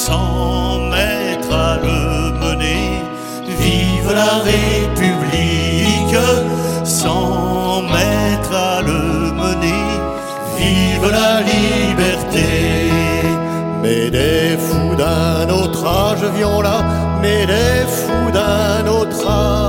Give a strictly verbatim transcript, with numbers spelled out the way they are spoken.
cent mètres à le mener. Vive la République, cent mètres à le mener. Vive la liberté. Mais des fous d'un autre âge viens là, mais des fous d'un autre âge